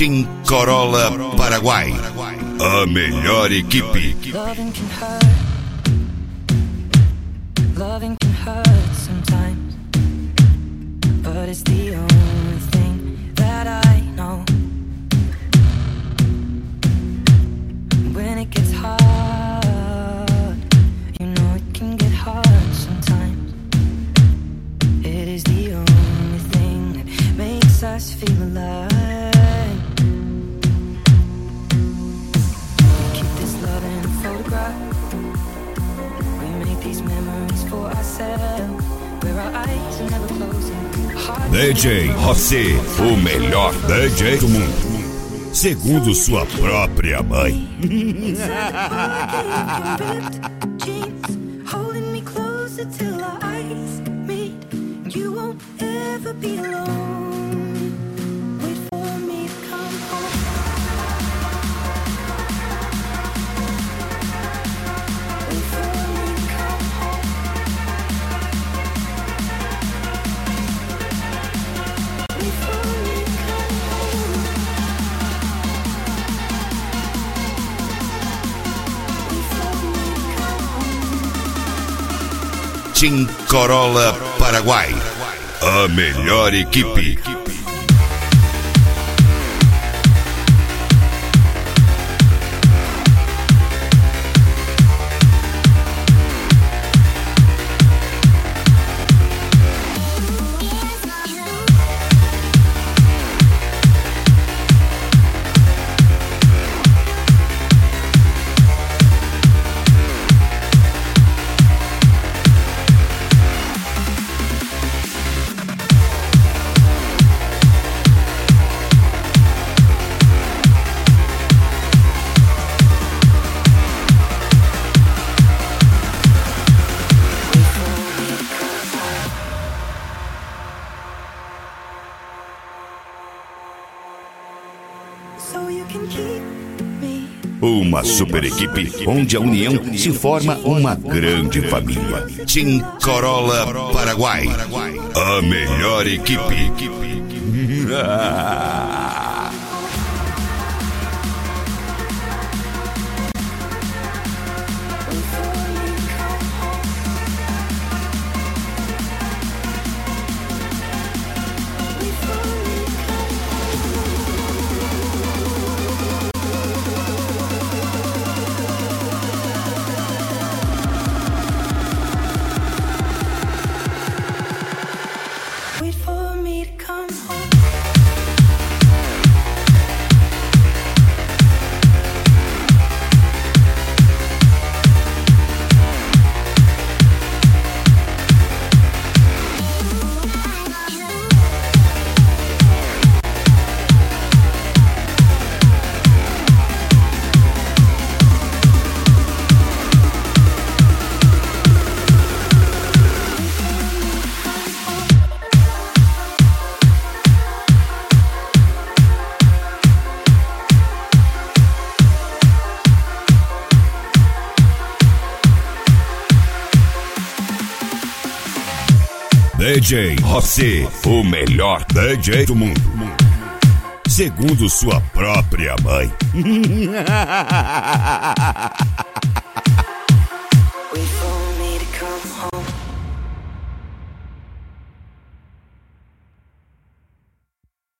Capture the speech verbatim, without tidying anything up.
Tim Corolla Paraguai, a melhor equipe. Loving can hurt. Loving can hurt sometimes, but it's the only thing that I know. When it gets hard, you know it can get hard sometimes. It is the only thing that makes us feel alive. We keep this love in a photograph. We make these memories for ourselves, where our eyes are never closing. D J José, o melhor D J do mundo, segundo sua própria mãe. Holding me closer till our eyes meet. You won't ever be alone. Wait for me to come home. Wait for me to come home. Wait for me to come home. Wait for me to come home. Tim Corolla Paraguai, a melhor equipe. So you can keep me. Uma super equipe onde a união se forma uma grande família. Tim Corolla Paraguai, a melhor equipe. Wait for me to come home. D J José, o melhor D J do mundo, segundo sua própria mãe.